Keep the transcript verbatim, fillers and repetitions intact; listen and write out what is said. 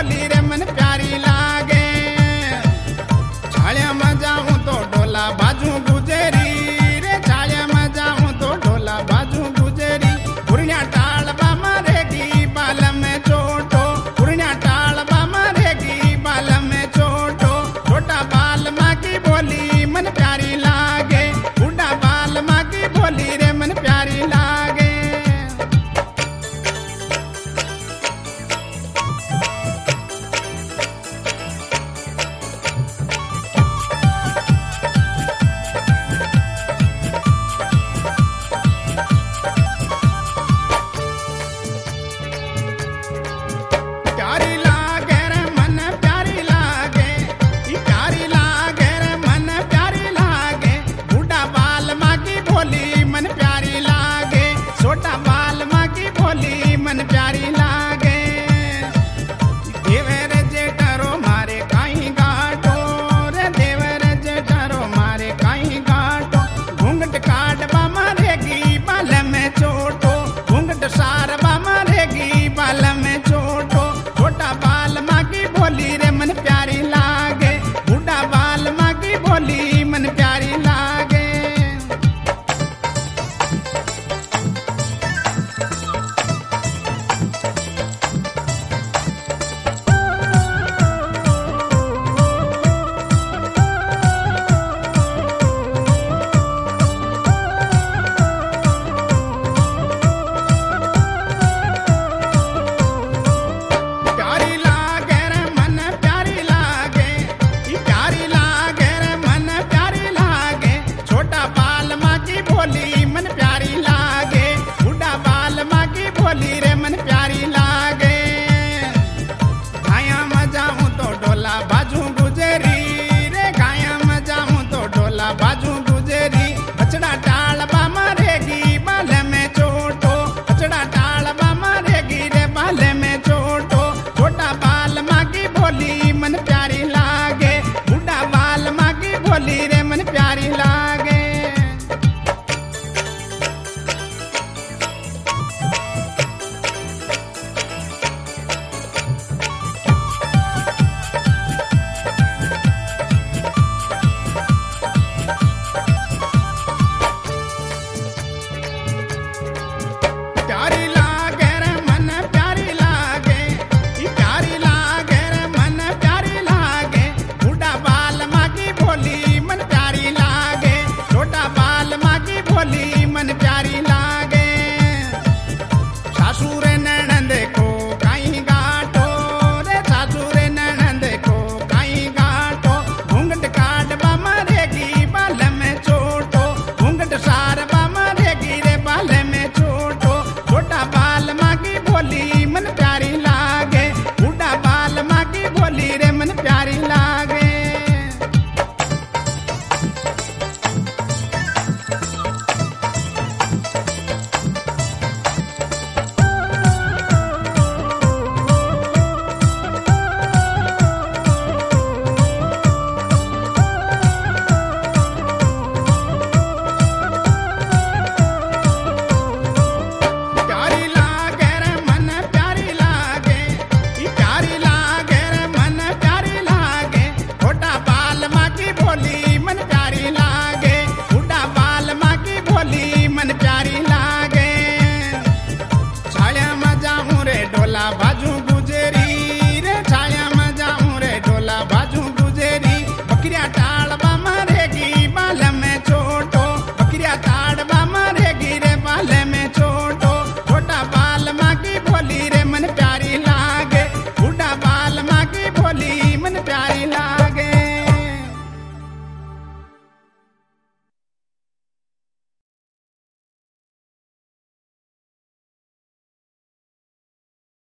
बोली रे मन प्यारी लागे। छाया में जाऊं तो ढोला बाजू गुजरी रे, छाया में जाऊं तो ढोला बाजू गुजरी। पुरनिया टाल बामा रेगी बाल में चोटो, पुरनिया टाल बामा रेगी बाल में चोटो। छोटा बाल माँ की बोली मन प्यारी लागे, बूढ़ा बाल माँ की बोली रे मन प्यारी लागे। प्यारी लागे रे मन प्यारी लागे, ई प्यारी लागे रे मन प्यारी लागे। बूढ़ा बाल माँ की बोली मन प्यारी लागे, छोटा बाल माँ की बोली मन प्यारी लागे। देवर जेठरो मारे काई गाटो रे, देवर जेठरो मारे काई गाटो। घूंघट काट बामा रेगी बाल में चोटो, घूंघट सार बामा रेगी बाल में चोटो। छोटा बाल माँ की बोली रे मन प्यारी लागे, बूढ़ा बाल माँ की बोली मन प्यारी लागे। प्यारी लागे रे मन प्यारी लागे, ई प्यारी लागे रे मन प्यारी लागे। छोटा बाल माँ की बोली मन प्यारी लागे, बूढ़ा बाल माँ की बोली रे मन प्यारी लागे। गाया में जाऊं तो ढोला बाजू गुजरी रे, गाया में जाऊं तो ढोला बाजू गुजरी। बछड़ा टाल बामा रेगी बाल में चोटो, बछड़ा टाल बामा रेगी रे बाल में चोटो। छोटा बाल माँ की बोली मन प्यारी लागे, बूढ़ा बाल माँ की बोली रे